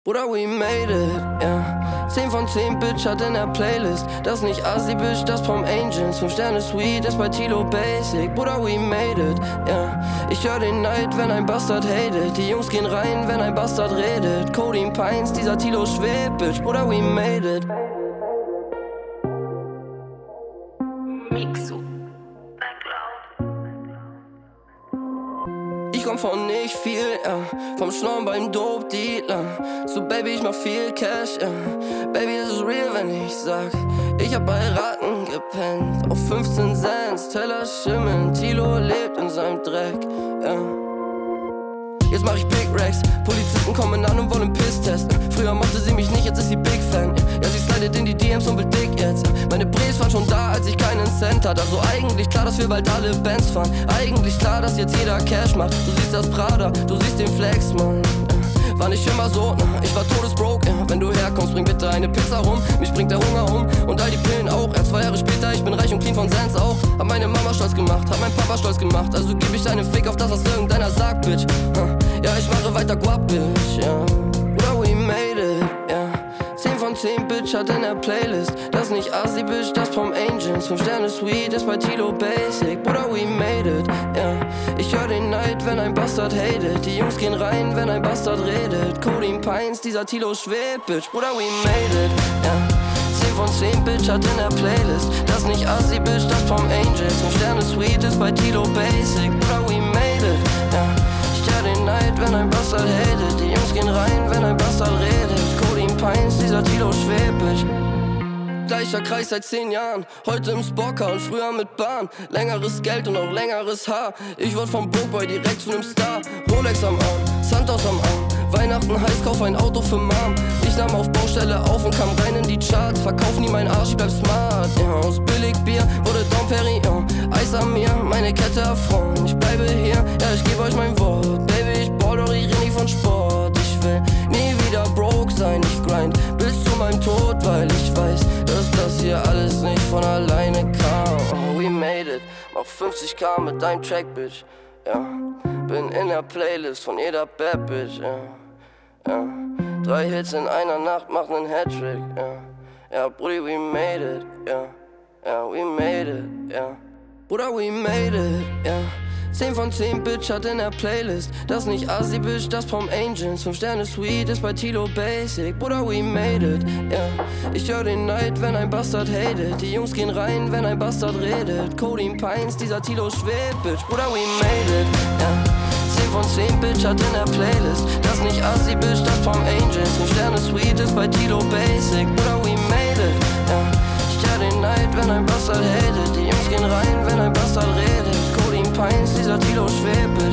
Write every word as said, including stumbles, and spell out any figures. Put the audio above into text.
Bruder, we made it, yeah. zehn von zehn Bitch hat in der Playlist. Das nicht Assi, Bitch, das Palm Angels. fünf Sterne Sweet ist bei Tilo Basic. Bruder, we made it, yeah. Ich hör den Neid, wenn ein Bastard hatet. Die Jungs gehen rein, wenn ein Bastard redet. Codeine Pines, dieser Tilo schwebt, Bitch. Bruder, we made it. Mixo. Ich komm von nicht viel, ja. Vom Schnorren beim Dope-Dealer. So Baby, ich mach viel Cash, ja. Baby, es ist real, wenn ich sag, ich hab bei Ratten gepennt. Auf fünfzehn Cent, Teller schimmeln. Tilo lebt in seinem Dreck, ja. Jetzt mach ich Big Racks. Polizisten kommen an und wollen Piss testen. Früher mochte sie mich nicht, jetzt ist sie Big Fan. Ja, sie slidet in die D Ms und will dick jetzt. Meine Brees waren schon da, als ich keinen Cent hatte. Also eigentlich klar, dass wir bald alle Bands fahren. Eigentlich klar, dass jetzt jeder Cash macht. Du siehst das Prada, du siehst den Flex, Mann. War nicht immer so, ich war todesbroke, ja. Wenn du herkommst, bring bitte eine Pizza rum. Mich bringt der Hunger um und all die Pillen auch. Ja, zwei Jahre später, ich bin reich und clean von Sands auch. Hab meine Mama stolz gemacht, hab mein Papa stolz gemacht. Also geb ich einen Fick auf das, was irgendeiner sagt, Bitch. Ja, ich mache weiter guap, Bitch, ja. Bruder, we made it, ja. zehn von zehn Bitch hat in der Playlist. Das nicht Assi, Bitch, das Palm Angels. fünf Sterne Sweet ist bei Tilo Basic. Bruder, we made it, ja. Ich hör den Neid, wenn ein Bastard hatet. Die Jungs gehen rein, wenn ein Bastard redet. Codeine Pines, dieser Tilo schwebt, Bitch. Bruder, we made it, ja. zehn von zehn Bitch hat in der Playlist. Das nicht Assi, Bitch, das Palm Angels. fünf Sterne Sweet ist bei Tilo Basic. Bruder, we made it, ja. Ich hör den Neid, wenn ein Bastard hatet. Die Jungs gehen rein, wenn ein Bastard redet. Codeine Pines, dieser Tilo schwebt, Bitch. Gleicher Kreis seit zehn Jahren, heute im Spocker und früher mit Bahn. Längeres Geld und auch längeres Haar. Ich wurde vom Broke Boy direkt zu nem Star. Rolex am Arm, Santos am Arm. Weihnachten heiß, kauf ein Auto für Mom. Ich nahm auf Baustelle auf und kam rein in die Charts. Verkauf nie mein Arsch, ich bleib smart. Ja, aus Billigbier wurde Dom Perignon. Eis an mir, meine Kette erfroren. Ich bleibe hier, ja ich geb euch mein Wort. Baby, ich ball doch, ich rede nie von Sport. Ich will nie wieder broke sein, ich grind bis zu meinem Tod, weil ich weiß, dass das hier alles nicht von alleine kam. Oh, we made it, mach fünfzig K mit deinem Track, Bitch, ja. Bin in der Playlist von jeder Bad Bitch, ja, ja. Drei Hits in einer Nacht machen nen Hattrick, ja. Ja, Brudi, we made it, ja. Ja, we made it, ja. Bruder, we made it, ja. zehn von zehn Bitch hat in der Playlist. Das nicht Assi, Bitch, das Palm Angels. fünf Sterne Sweet ist bei Tilo Basic. Bruder, we made it, ja. Ich hör den Neid, wenn ein Bastard hatet. Die Jungs gehen rein, wenn ein Bastard redet. Codeine Pines, dieser Tilo schwebt, Bitch. Bruder, we made it, ja. zehn von zehn Bitch hat in der Playlist. Das nicht Assi, Bitch, das Palm Angels. fünf Sterne Sweet ist bei Tilo Basic. Bruder, we made it, ja. Ich hör den Neid, wenn ein Bastard hatet. Die Jungs gehen rein, wenn ein Bastard redet. Codeine Pines, dieser Tilo schwebt.